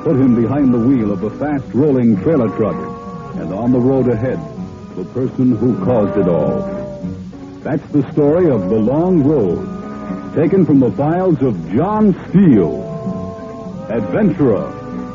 put him behind the wheel of a fast-rolling trailer truck, and on the road ahead, the person who caused it all. That's the story of The Long Road, taken from the files of John Steele, adventurer.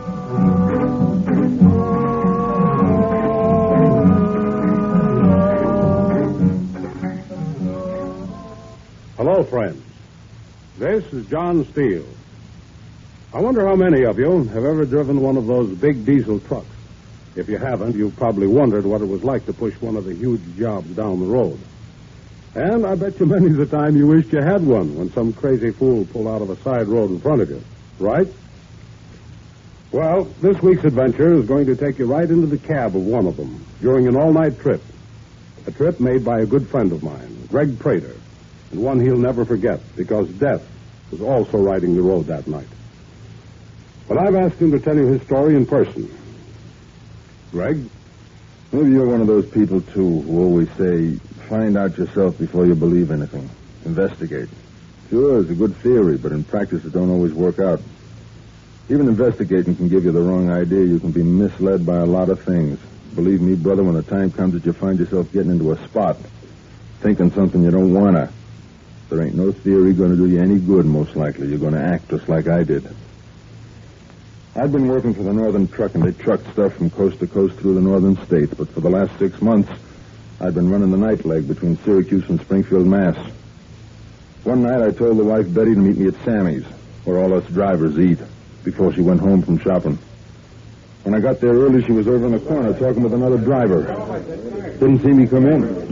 Hello, friends. This is John Steele. I wonder how many of you have ever driven one of those big diesel trucks. If you haven't, you've probably wondered what it was like to push one of the huge jobs down the road. And I bet you many's the time you wished you had one when some crazy fool pulled out of a side road in front of you. Right? Well, this week's adventure is going to take you right into the cab of one of them during an all-night trip. A trip made by a good friend of mine, Greg Prater, and one he'll never forget because Death was also riding the road that night. But I've asked him to tell you his story in person. Greg? Maybe you're one of those people, too, who always say, find out yourself before you believe anything. Investigate. Sure, it's a good theory, but in practice it don't always work out. Even investigating can give you the wrong idea. You can be misled by a lot of things. Believe me, brother, when the time comes that you find yourself getting into a spot, thinking something you don't wanna, there ain't no theory going to do you any good, most likely. You're going to act just like I did. I've been working for the Northern Truck, and they trucked stuff from coast to coast through the northern states. But for the last 6 months, I've been running the night leg between Syracuse and Springfield, Mass. One night, I told the wife, Betty, to meet me at Sammy's, where all us drivers eat, before she went home from shopping. When I got there early, she was over in the corner talking with another driver. Didn't see me come in.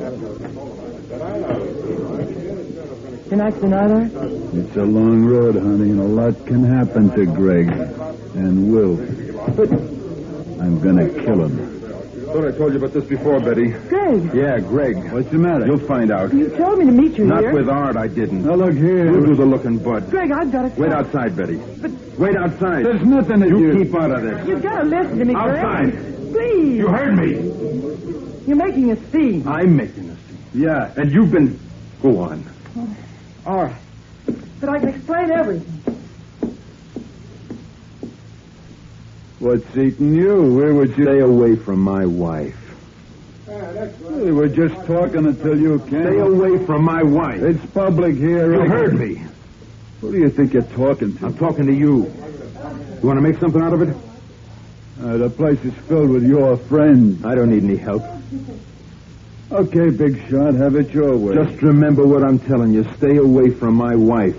Tonight's the night, It's a long road, honey, and a lot can happen to Greg. And will. But I'm gonna kill him. Thought I told you about this before, Betty. Greg, Yeah, Greg. What's the matter? You'll find out. you told me to meet you Not here. with Art, I didn't. Now, look here. You do the looking, bud. Greg, I've got to... Wait outside, Betty. But Wait outside. There's nothing that You keep out of this. you've got to listen to me, Greg. Outside. Please. You heard me. You're making a scene. I'm making a scene. Yeah. And you've been... Go on. All right. But I can explain everything. What's eating you? Where would you... Stay away from my wife. We were just talking until you came. Stay away from my wife. It's public here. You heard me. Who do you think you're talking to? I'm talking to you. You want to make something out of it? The place is filled with your friends. I don't need any help. Okay, big shot, have it your way. Just remember what I'm telling you. Stay away from my wife.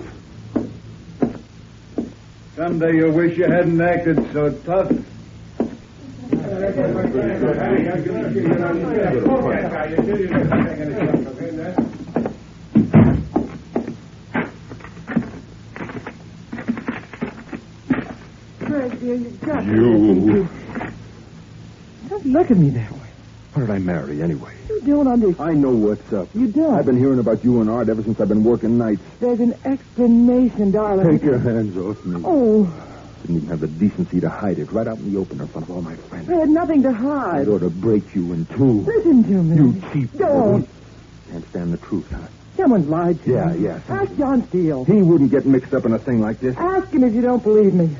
Someday you'll wish you hadn't acted so tough. Greg, dear, you've got to You. listen to... Don't look at me that way. What did I marry, anyway? You don't understand. I know what's up. You don't. I've been hearing about you and Art ever since I've been working nights. There's an explanation, darling. Take your hands off me. Oh, Didn't even have the decency to hide it right out in the open in front of all my friends. I had nothing to hide. I'd ought to break you in two. Listen to me. You cheap Don't. woman. Can't stand the truth, huh? Someone lied to Yeah, me. yeah. Ask John Steele. He wouldn't get mixed up in a thing like this. Ask him if you don't believe me.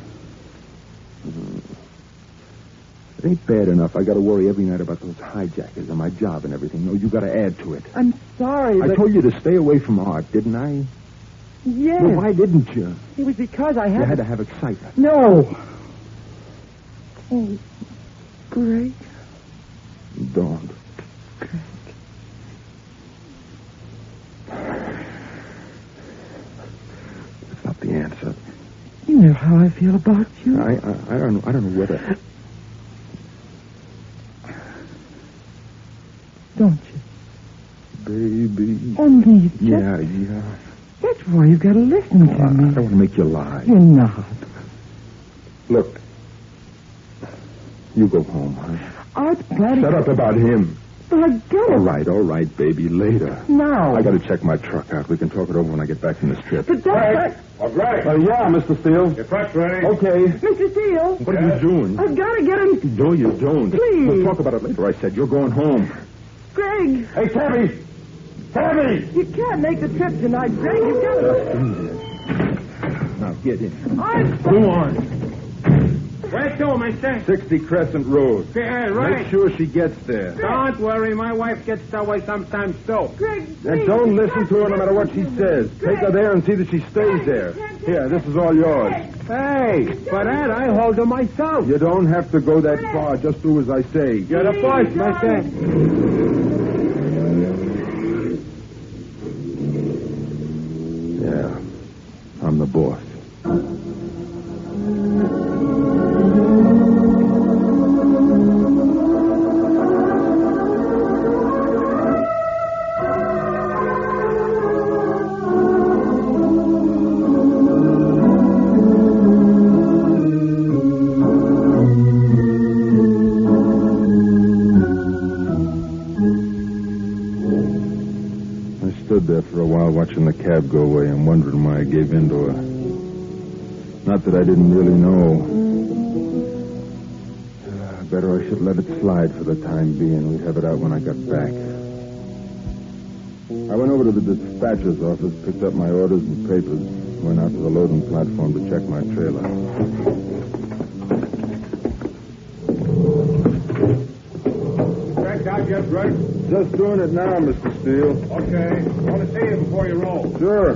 It ain't bad enough. I got to worry every night about those hijackers and my job and everything. No, you got to add to it. I'm sorry, I but... told you to stay away from Art, didn't I? Yes. Well, why didn't you? It was because I had... You had to have excitement. No. Oh, Greg. Don't. It's not the answer. You know how I feel about you. I don't know whether... Don't you? Baby. Only just... Yeah. That's why you've got to listen to I me. don't want to make you lie. You're not. Look. You go home, huh? Art's planning... Shut up about him. But I got it. All right, baby. Later. Now. I got to check my truck out. We can talk it over when I get back from this trip. But that's... Greg. Yeah, Mr. Steele. Your truck's ready. Okay. Mr. Steele, What are you doing? I've got to get him... No, you don't. Please. We'll talk about it later. I said you're going home. Greg, Hey, Tabby! Tabby! you can't make the trip tonight, Greg. You've got to... Now, get in. Art... Go on. Where to, mister? 60 Crescent Road. Yeah, right. Make sure she gets there. Don't worry, my wife gets that way sometimes, too. Greg, And please, don't you listen can't to her do no matter what that. she says. Take her there and see that she stays there. Here, this is all yours. Hey, for that, I hold her myself. You don't have to go that far. Just do as I say. You're the boss, mister. Yeah, I'm the boss. I stood there for a while watching the cab go away and wondering why I gave in to her. Not that I didn't really know. Better I should let it slide for the time being. We'd have it out when I got back. I went over to the dispatcher's office, picked up my orders and papers, went out to the loading platform to check my trailer. Checked out yet, Greg? Just doing it now, Mr. Steele. Okay. I want to see you before you roll. Sure.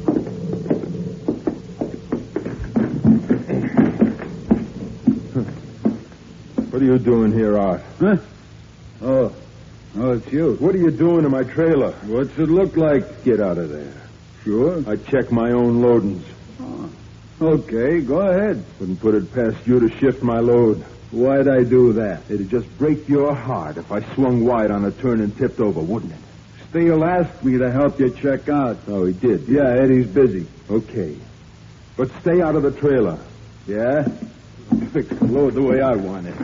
What are you doing here, Art? Huh? Oh, it's you. What are you doing to my trailer? What's it look like? Get out of there. Sure. I check my own loadings. Okay, go ahead. Wouldn't put it past you to shift my load. Why'd I do that? It'd just break your heart if I swung wide on a turn and tipped over, wouldn't it? Steele asked me to help you check out. Oh, he did? Yeah, Eddie's busy. Okay. But stay out of the trailer. Yeah? Fix the load the way I want it.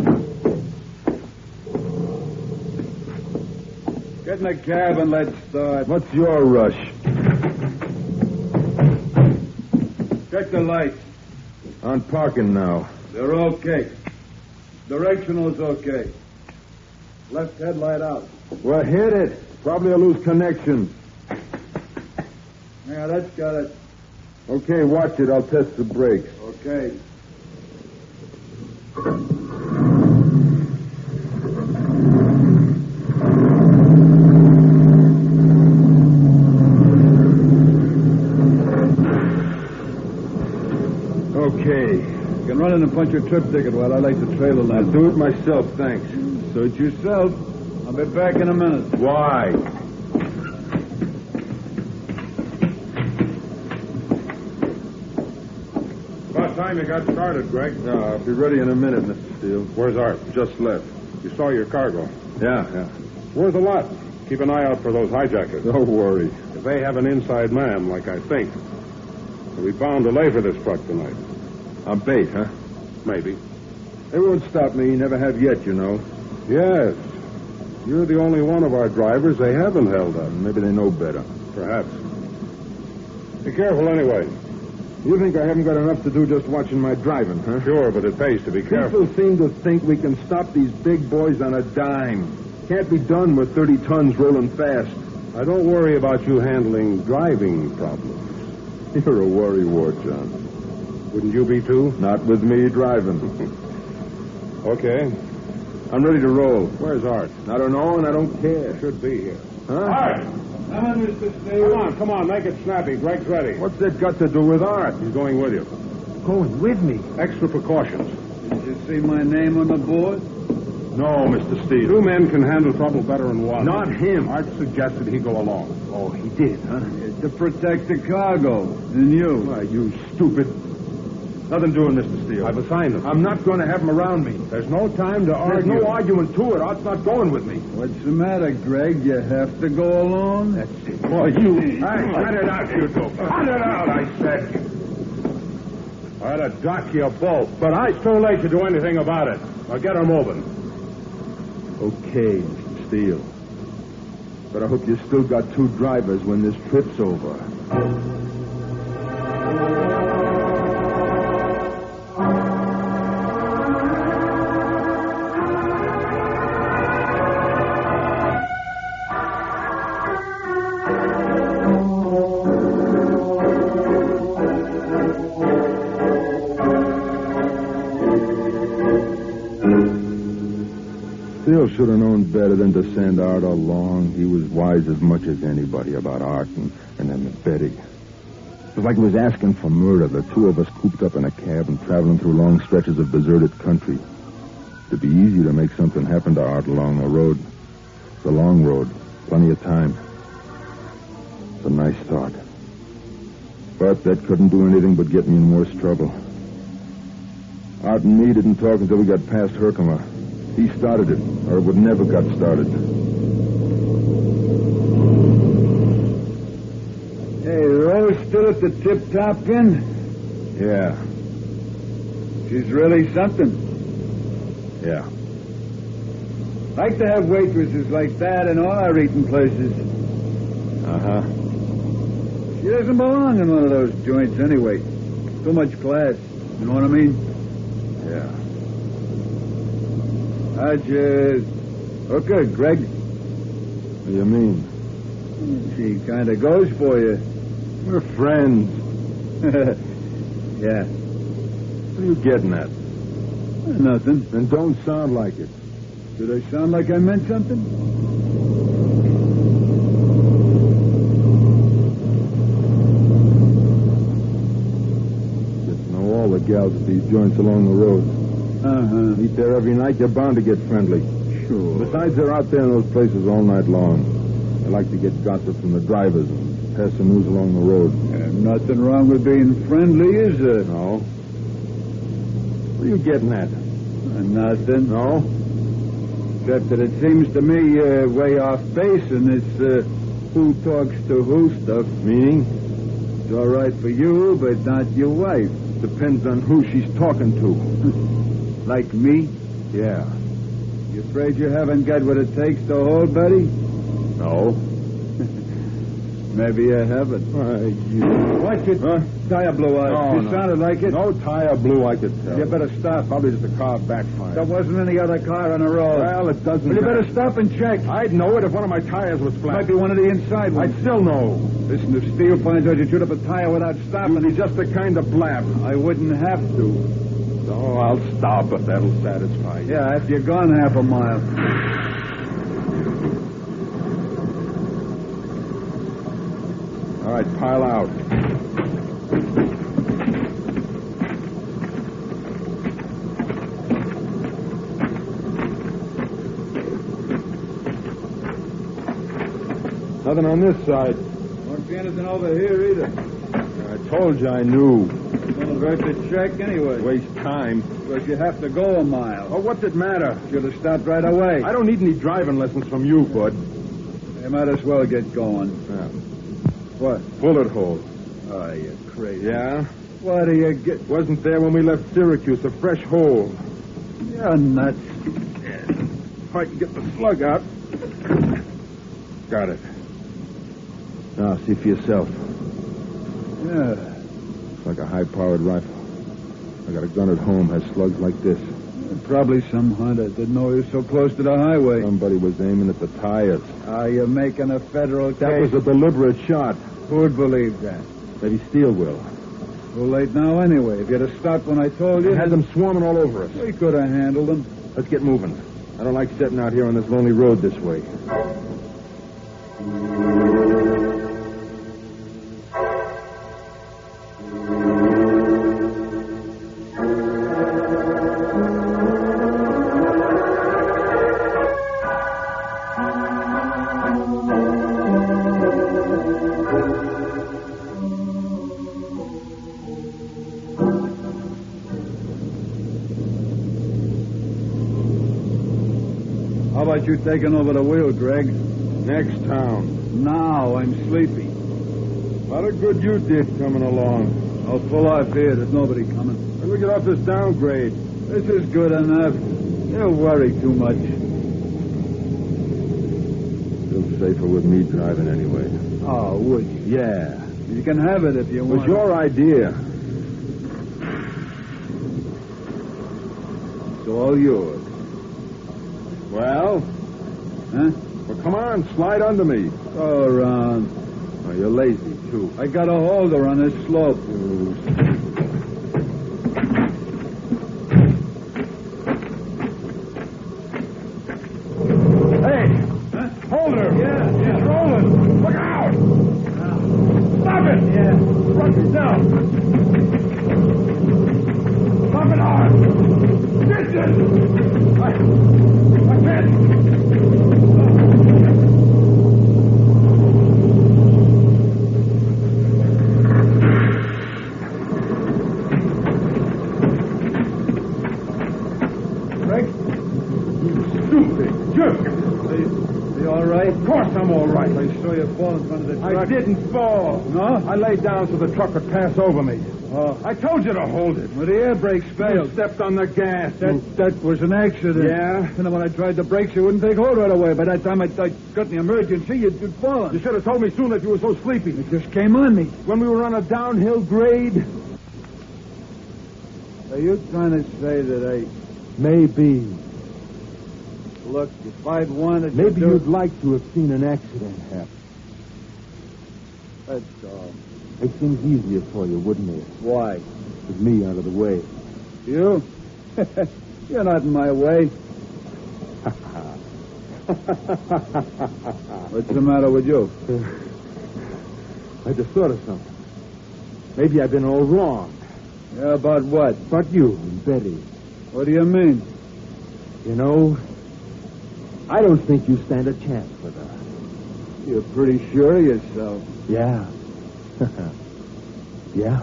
Get in the cab and let's start. What's your rush? Check the lights. On parking now. They're okay. Directional's okay. Left headlight out. Well, hit it. Probably a loose connection. Yeah, that's got it. Okay, watch it. I'll test the brakes. Okay. Okay. You can run in and punch your trip ticket while I light the trailer I'll lamp. do it myself, thanks. Suit yourself. I'll be back in a minute. Why? About time you got started, Greg. No, I'll be ready in a minute, Mr. Steele. Where's Art? Just left. You saw your cargo. Yeah. Where's the lot? Keep an eye out for those hijackers. Don't worry. If they have an inside man, like I think, we're bound to lay for this truck tonight. I'm bait, huh? Maybe. They won't stop me. Never have yet, you know. Yes. You're the only one of our drivers they haven't held up. Maybe they know better. Perhaps. Be careful anyway. You think I haven't got enough to do just watching my driving, huh? Sure, but it pays to be careful. People seem to think we can stop these big boys on a dime. Can't be done with 30 tons rolling fast. I don't worry about you handling driving problems. You're a worrywart, John. Wouldn't you be too? Not with me driving. Okay. I'm ready to roll. Where's Art? I don't know, and I don't care. Should be here. Huh? Art! Come on, Mr. Steele. Come on, make it snappy. Greg's ready. What's that got to do with Art? He's going with you. Going with me? Extra precautions. Did you see my name on the board? No, Mr. Steele. Two men can handle trouble better than one. Not him. Art suggested he go along. Oh, he did, huh? To protect the cargo. And you. Why, you stupid. Nothing doing, Mr. Steele. I've assigned him. I'm not going to have him around me. There's no time to argue. There's no arguing to it. Art's not going with me. What's the matter, Greg? You have to go alone? That's it. Boy, you... Hey, cut it out, you two. Cut it out, I said. I'd have docked you both, but it's too late to do anything about it. Now get her moving. Okay, Mr. Steele. But I hope you still got two drivers when this trip's over. Phil should have known better than to send Art along. He was wise as much as anybody about Art and then Betty. It was like he was asking for murder, the two of us cooped up in a cab and traveling through long stretches of deserted country. It'd be easy to make something happen to Art along the road. It's a long road, plenty of time. It's a nice thought. But that couldn't do anything but get me in worse trouble. Art and me didn't talk until we got past Herkimer. He started it, or it would never got started. Hey, Rose still at the Tip-Top Inn? Yeah. She's really something. Yeah. Like to have waitresses like that in all our eating places. Uh-huh. She doesn't belong in one of those joints anyway. Too much class. You know what I mean? Yeah. How'd you hook her, Greg? What do you mean? She kind of goes for you. We're friends. Yeah. What are you getting at? Nothing. Then don't sound like it. Did I sound like I meant something? Get to know all the gals at these joints along the road. Uh-huh. Eat there every night, you're bound to get friendly. Sure. Besides, they're out there in those places all night long. They like to get gossip from the drivers and pass the news along the road. Nothing wrong with being friendly, is there? No. What are you getting at? Nothing. No? Except that it seems to me you're way off base, and it's who talks to who stuff. Meaning? It's all right for you, but not your wife. Depends on who she's talking to. Like me? Yeah. You afraid you haven't got what it takes to hold Betty? No. Maybe you haven't. Watch it. Huh? Tire blew out. No, You no. sounded like it. No tire blew, I could tell. You better stop. Probably just a car backfired. There wasn't any other car on the road. Well, it doesn't Well, you matter. better stop and check. I'd know it if one of my tires was flat. Might be one of the inside ones. I'd still know. Listen, if Steele finds out you chewed up a tire without stopping, You'd be just the kind of blab. I wouldn't have to. Oh, I'll stop if that'll satisfy you. Yeah, after you're gone half a mile. All right, pile out. Nothing on this side. Won't see anything over here either. I told you I knew. Don't hurt to check anyway. Waste time. Because you have to go a mile. Oh, what's it matter? Should have stopped right away. I don't need any driving lessons from you, Bud. You might as well get going. Yeah. What? Bullet hole. Oh, you're crazy. Yeah? What do you get? Wasn't there when we left Syracuse, a fresh hole. You're nuts. If I can get the slug out. Got it. Now, see for yourself. Yeah. It's like a high-powered rifle. I got a gun at home, has slugs like this. Probably some hunter didn't know he was so close to the highway. Somebody was aiming at the tires. You're making a federal case. That was a deliberate shot. Who'd believe that? Maybe Steele will. Too late now anyway. If you'd have stopped when I told you... It had them swarming all over us. We could have handled them. Let's get moving. I don't like sitting out here on this lonely road this way. How about you taking over the wheel, Greg? Next town. Now, I'm sleepy. A lot of good you did coming along. I'll pull off here. There's nobody coming. When we get off this downgrade. This is good enough. You worry too much. Still safer with me driving anyway. Oh, would you? Yeah. You can have it if you It want. was your idea. It's all yours. Well? Huh? Well, come on, slide under me. Go around. Oh, you're lazy, too. I got a holder on this slope. right? Of course I'm all right. I saw you fall in front of the truck. I didn't fall. No? I laid down so the truck could pass over me. Oh. I told you to hold it. Well, the air brakes You failed. stepped on the gas. That was an accident. Yeah? And then when I tried the brakes, you wouldn't take hold right away. By that time I got the emergency, you'd fallen. You should have told me soon that you were so sleepy. It just came on me. When we were on a downhill grade. Are you trying to say that I... Maybe. Look, if I'd wanted Maybe to do... you'd like to have seen an accident happen. That's all. It seems easier for you, wouldn't it? Why? With me out of the way. You? You're not in my way. What's the matter with you? I just thought of something. Maybe I've been all wrong. Yeah, about what? About you and Betty. What do you mean? You know, I don't think you stand a chance with her. You're pretty sure of yourself. Yeah. Yeah.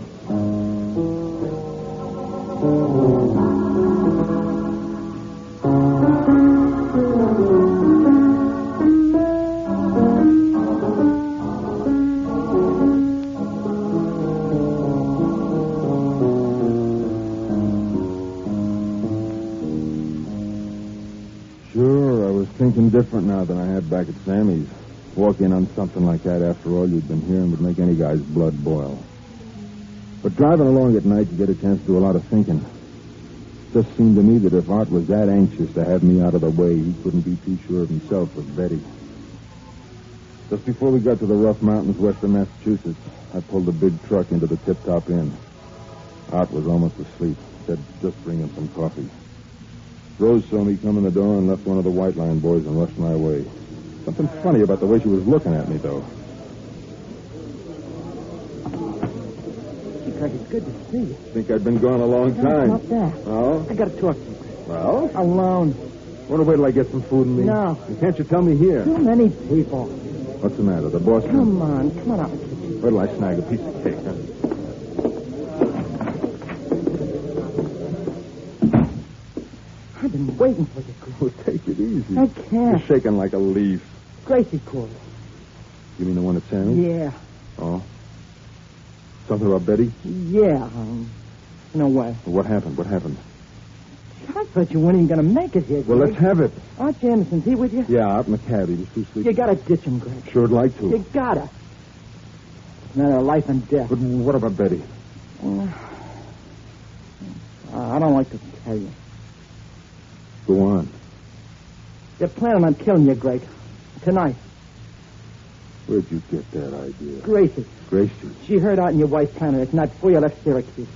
Sure, I was thinking different now than I had back at Sammy's. Walk in on something like that after all you'd been hearing would make any guy's blood boil. But driving along at night, you get a chance to do a lot of thinking. It just seemed to me that if Art was that anxious to have me out of the way, he couldn't be too sure of himself with Betty. Just before we got to the rough mountains west of Massachusetts, I pulled the big truck into the Tip-Top Inn. Art was almost asleep. Said, just bring him some coffee. Rose saw me come in the door and left one of the White Line boys and rushed my way. Something funny about the way she was looking at me, though. Gee, Greg, it's good to see you. Think I'd been gone a long time. Not that. Oh? I got to talk to you. Well? Alone. Want to wait till I get some food in me? No. Can't you tell me here? Too many people. What's the matter? The boss... Come on out in the kitchen. Where till I snag a piece of cake, huh? I've been waiting for you, Greg. Oh, take it easy. I can't. You're shaking like a leaf. Gracie called. You mean the one at Sammy's? Yeah. Oh? Something about Betty? Yeah. No way. What happened? What happened? I thought you weren't even going to make it here, Greg. Well, let's have it. Art Jameson's he with you? Yeah, out in the cab. He was too sleepy. You got to ditch him, Greg. Sure would like You to. gotta. It's a matter of life and death. But what about Betty? I don't like to tell you. Go on. They're planning on killing you, Greg. Tonight. Where'd you get that idea? Gracie. Gracie. She heard out in your wife's planner. It's not before you left Syracuse.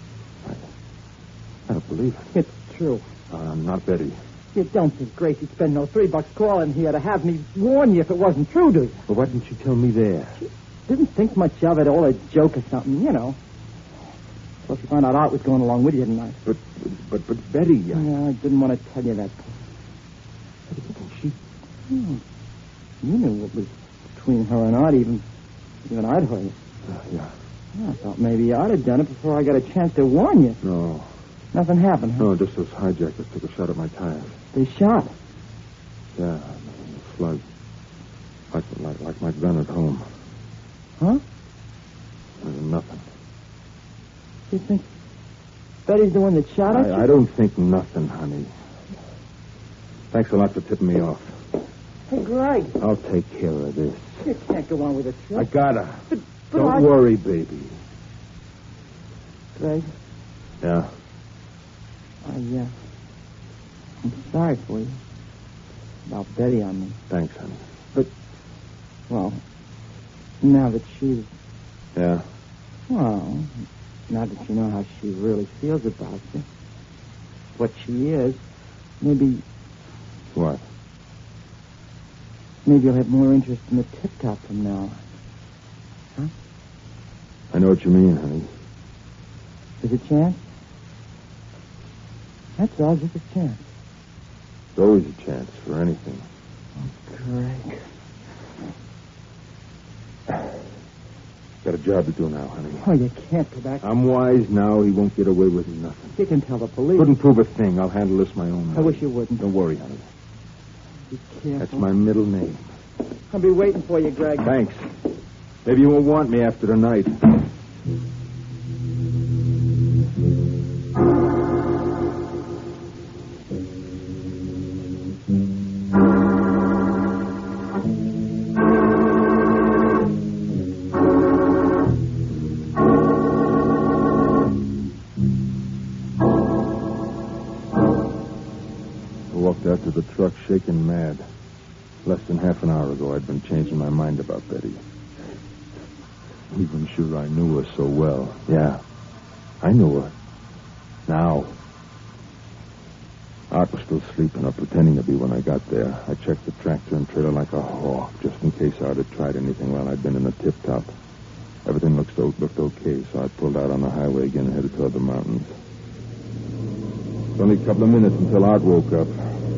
I don't believe it. It's true. Not Betty. You don't think Gracie'd spend no $3 calling here to have me warn you if it wasn't true, do you? Well, why didn't you tell me there? Didn't think much of it, all a joke or something, you know. Well, she found out Art was going along with you tonight. But Betty... Yeah, I didn't want to tell you that. She... You knew what was between her and Art, even I'd heard it. Yeah. I thought maybe Art had done it before I got a chance to warn you. No. Nothing happened, huh? No, just those hijackers took a shot at my tires. They shot. Yeah, slug. Like my gun at home. Huh? Nothing. You think Betty's the one that shot at you? I don't think nothing, honey. Thanks a lot for tipping me off. Hey, Greg, I'll take care of this. you can't go on with it, I gotta. But Don't worry, baby. Greg, Yeah? I'm sorry for you. About Betty, I mean. Thanks, honey. Well, now that she's... Yeah? Well, now that you know how she really feels about you, what she is, maybe What? you'll have more interest in the Tip-Top from now on. Huh? I know what you mean, honey. There's a chance? That's all, just a chance. There's always a chance for anything. Greg. Got a job to do now, honey. Oh, you can't go back. I'm wise now. He won't get away with nothing. You can tell the police. Couldn't prove a thing. I'll handle this my own way. I wish you wouldn't. Don't worry, honey. Be careful. That's my middle name. I'll be waiting for you, Greg. Thanks. Maybe you won't want me after tonight. Out to the truck shaking mad. Less than half an hour ago, I'd been changing my mind about Betty. Even sure I knew her so well. Yeah, I knew her. Now. Art was still sleeping or pretending to be when I got there. I checked the tractor and trailer like a hawk, just in case Art had tried anything while I'd been in the tip-top. Everything looked okay, so I pulled out on the highway again and headed toward the mountains. It was only a couple of minutes until Art woke up.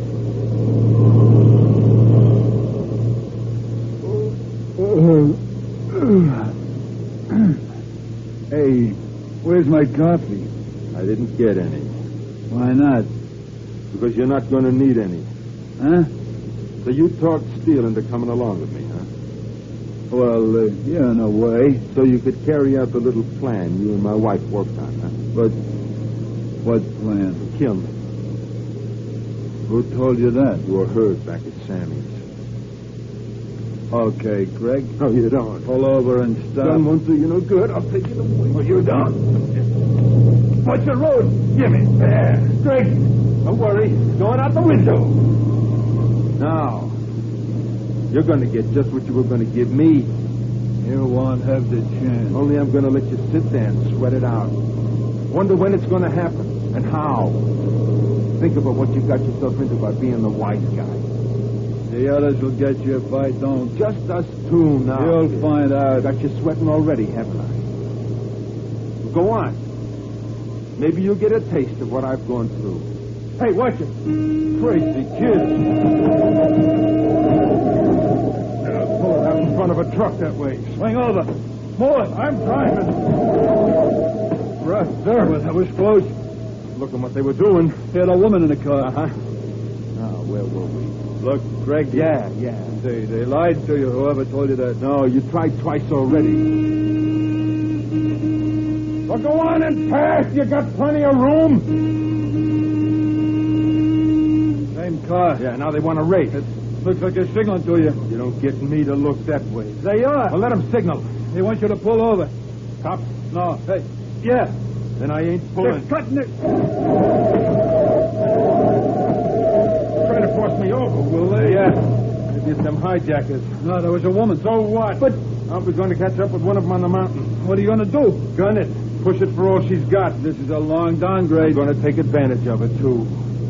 Hey, where's my coffee? I didn't get any. Why not? Because you're not going to need any. Huh? So you talked Steele into coming along with me, huh? Well, yeah, in a way. So you could carry out the little plan you and my wife worked on, huh? But what plan? Kill me. Who told you that? You were hurt back at Sammy's. Okay, Greg. No, you don't. Pull over and stop. Gun won't do you no good. I'll take it away. Oh, you don't? What's the road? Give me. There. Greg, don't worry. It's going out the window. Now, you're going to get just what you were going to give me. You won't have the chance. Only I'm going to let you sit there and sweat it out. Wonder when it's going to happen and how. Think about what you got yourself into by being the wise guy. The others will get you if I don't. Just us two now. You'll find out. Got you sweating already, haven't I? Go on. Maybe you'll get a taste of what I've gone through. Hey, watch it. Crazy kid. Pull it out in front of a truck that way. Swing over. More. I'm driving. Right there. Well, that was close. Look at what they were doing. They had a woman in the car. Uh-huh. Now, where were we? Look, Greg. Yeah. They lied to you, whoever told you that. No, you tried twice already. Well, go on and pass. You got plenty of room. Same car. Yeah, now they want to race. It looks like they're signaling to you. You don't get me to look that way. They are. Well, let them signal. They want you to pull over. Cops? No. Hey. Yeah. Then I ain't pulling. They're cutting it. Try to force me over, will they? Yeah. Maybe it's them hijackers. No, there was a woman. So what? But I'll be going to catch up with one of them on the mountain. what are you going to do? Gun it. Push it for all she's got. This is a long I'm downgrade. going to take advantage of it, too.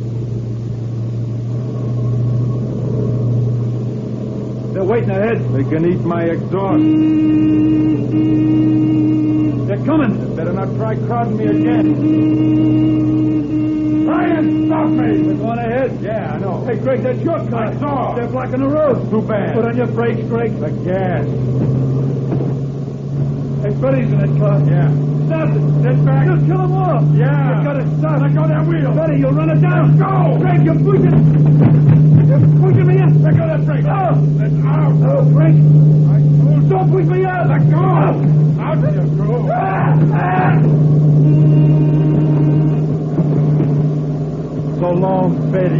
They're waiting ahead. They can eat my exhaust. They're coming. They better not try crowding me again. Try and stop me! They're going ahead. Yeah, I know. Hey, Greg, that's your car. I saw. They're blocking the road. Too bad. Put on your brakes, Greg. The gas. Hey, Betty's in that car. Yeah. Stop it. Get back. You'll kill them all. Yeah. You gotta stop. Let go of that wheel. Betty, you'll run it down. Let go. Greg, you're pushing. You're pushing me up. Let go of that brake. Oh. Let out. Oh, Greg. Don't push me out. Let go. Out you go. So long, Betty.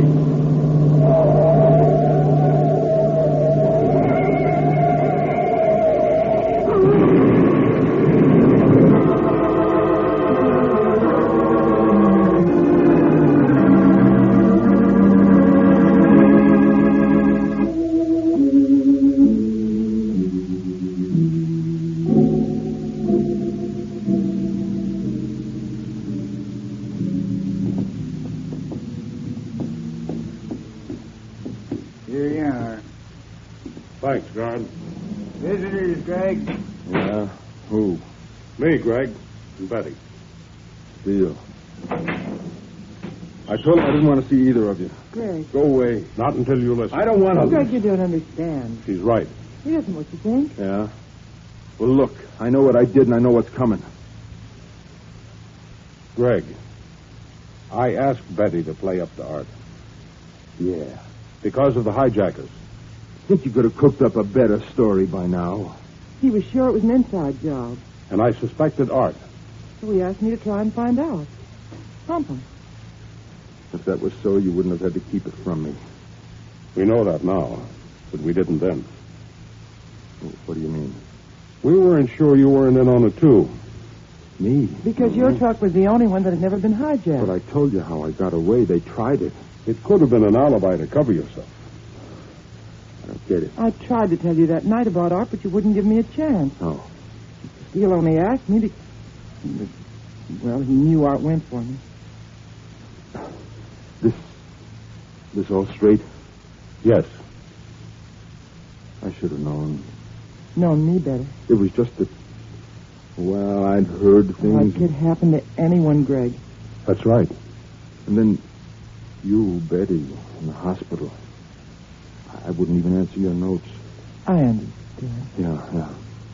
Here you are. Thanks, guard. Visitors, Greg. Yeah? Who? Me, Greg, and Betty. Steele. I told him I didn't want to see either of you. Greg. Go away. Not until you listen. I don't want to. Greg, you don't understand. She's right. He doesn't what you think. Yeah? Well, look, I know what I did and I know what's coming. Greg, I asked Betty to play up to Art. Yeah. Because of the hijackers. I think you could have cooked up a better story by now. He was sure it was an inside job, And I suspected Art. so he asked me to try and find out. Pump him. If that was so, you wouldn't have had to keep it from me. We know that now, but we didn't then. What do you mean? We weren't sure you weren't in on it, too. Me? Because your truck was the only one that had never been hijacked. But I told you how I got away. They tried it. It could have been an alibi to cover yourself. I don't get it. I tried to tell you that night about Art, but you wouldn't give me a chance. Oh. Steele only asked me to... Well, he knew Art went for me. This all straight? Yes. I should have known. Known me better. It was just that... Well, I'd heard things. What could happen to anyone, Greg? That's right. And then you, Betty, in the hospital. I wouldn't even answer your notes. I understand. Yeah.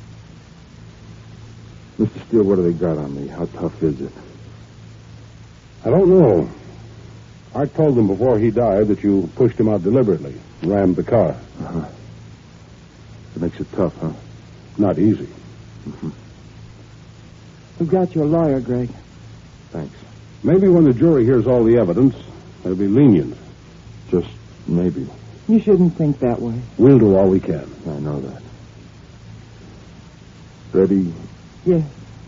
Mr. Steele, what do they got on me? How tough is it? I don't know. I told them before he died that you pushed him out deliberately, rammed the car. Uh-huh. It makes it tough, huh? Not easy. Mm-hmm. We've got you a lawyer, Greg. Thanks. Maybe when the jury hears all the evidence, they'll be lenient. Just maybe. You shouldn't think that way. We'll do all we can. I know that. Betty, Yes.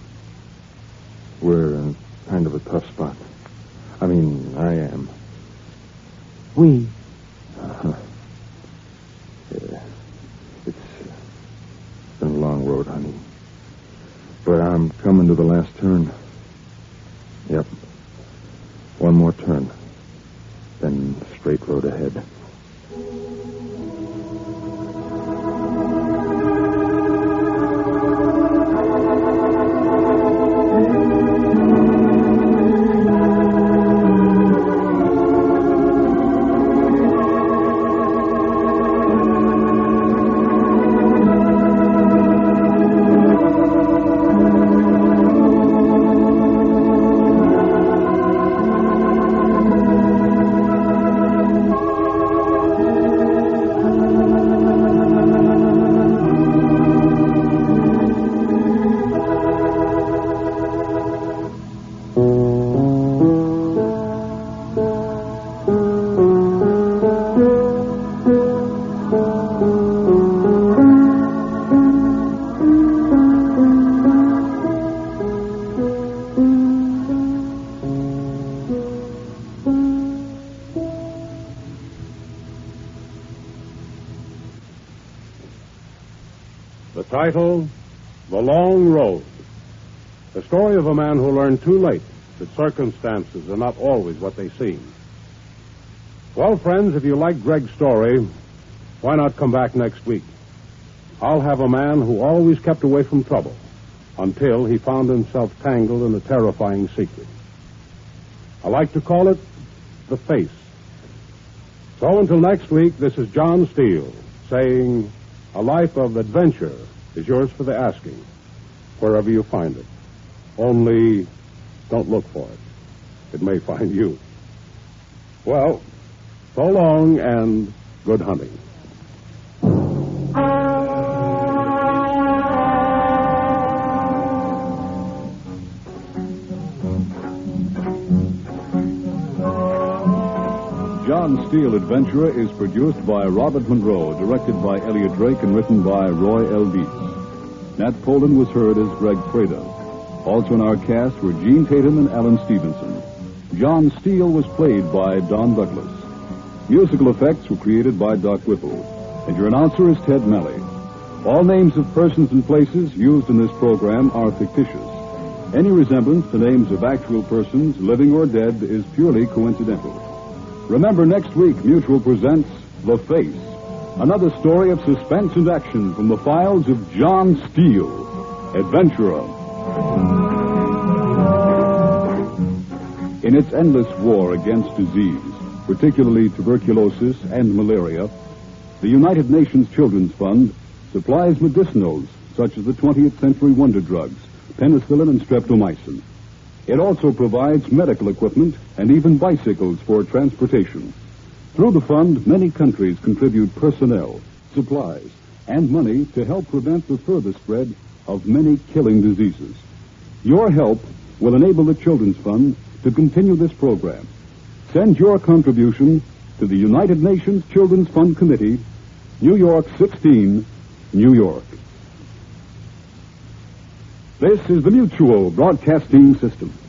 we're in kind of a tough spot. I mean, I am. We. Uh-huh. Yeah. It's been a long road, honey. But I'm coming to the last turn. Yep. One more turn. Then straight road ahead. The title, The Long Road. The story of a man who learned too late that circumstances are not always what they seem. Well, friends, if you like Greg's story, why not come back next week? I'll have a man who always kept away from trouble until he found himself tangled in a terrifying secret. I like to call it The Face. So until next week, this is John Steele saying, a life of adventure is yours for the asking, wherever you find it. Only don't look for it. It may find you. Well, so long and good hunting. John Steele Adventurer is produced by Robert Monroe, directed by Elliot Drake, and written by Roy L. Dietz. Nat Poland was heard as Greg Freda. Also in our cast were Gene Tatum and Alan Stevenson. John Steele was played by Don Douglas. Musical effects were created by Doc Whipple. And your announcer is Ted Melly. All names of persons and places used in this program are fictitious. Any resemblance to names of actual persons, living or dead, is purely coincidental. Remember, next week, Mutual presents The Face, another story of suspense and action from the files of John Steele, adventurer. In its endless war against disease, particularly tuberculosis and malaria, the United Nations Children's Fund supplies medicinals such as the 20th century wonder drugs, penicillin and streptomycin. It also provides medical equipment and even bicycles for transportation. Through the fund, many countries contribute personnel, supplies, and money to help prevent the further spread of many killing diseases. Your help will enable the Children's Fund to continue this program. Send your contribution to the United Nations Children's Fund Committee, New York 16, New York. This is the Mutual Broadcasting System.